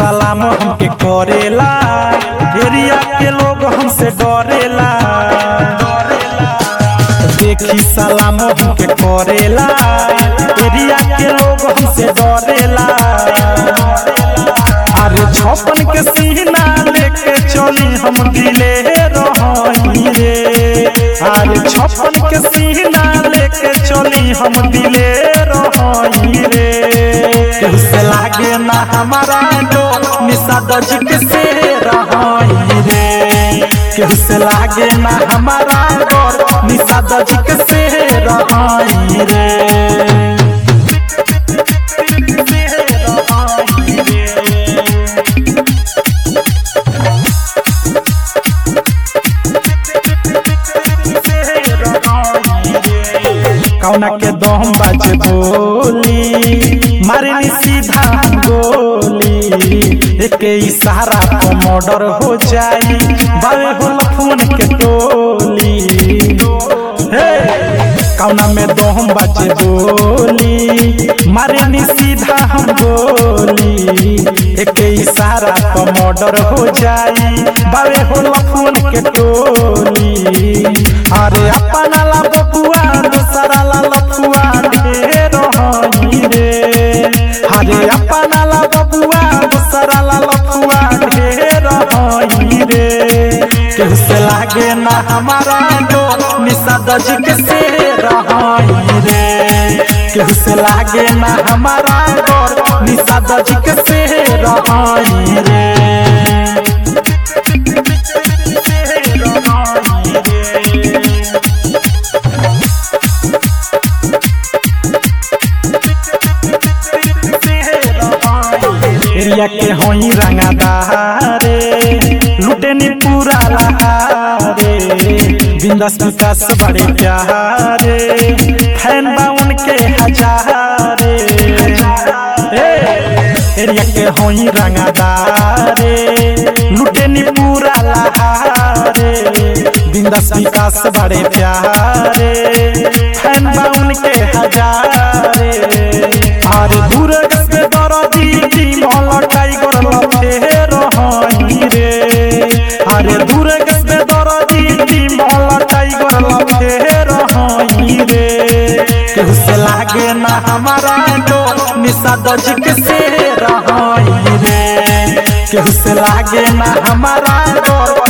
सलाम हमके करेला, एरिया के लोग हमसे डरेला। देखी सलाम हमके करेला, एरिया के लोग हमसे डरेला। अरे 56 के सीना लेके चली हम दिले रही रे। अरे 56 के सीना लेके चली हम दिले रही रे। केहू से लागे ना हमारा डोर, निशा दजिक से रही रे। केहू से लागे ना हमारा डोर, निशा दजिक से रही रे। कौना के दम बाजे बोली, मारनी सीधा गोली। एक इशारा तो मर्डर हो जाई, बावे हो लफून के टोली। कौना में दम बाजे बोली, मारनी सीधा हम गोली। एक इशारा तो मर्डर हो जाई, बावे हो लफून के टोली। अरे अपना ला बबुआ दूसरा ला लफुआ ढेर रही रे। अरे अपना ला बबुआ दूसरा ला लफुआ ढेर रही रे। केहू से लागे ना हमारा डोर, निशा दजिक से रही रे। केहू से लागे ना हमारा डोर, निशा दजिक से रही रे। एरिया के होई रंगादारे, लुटेनी पूरा लहारे। बिंदास विकास बड़े प्यारे, फैन बा उनके हजारे। एरिया के होई रंगादारे, लुटेनी पूरा लहारे। बिंदास विकास बड़े प्यारे, फैन बा उनके हजारे। और दूर के दरदी टीम टाइगर लफे रही रे। अरे दूर के दरदी टीम टाइगर लफे रही रे। केहू से लागे ना हमारा डोर, निशा दजिक से रही रे। केहू से लागे ना हमारा डोर,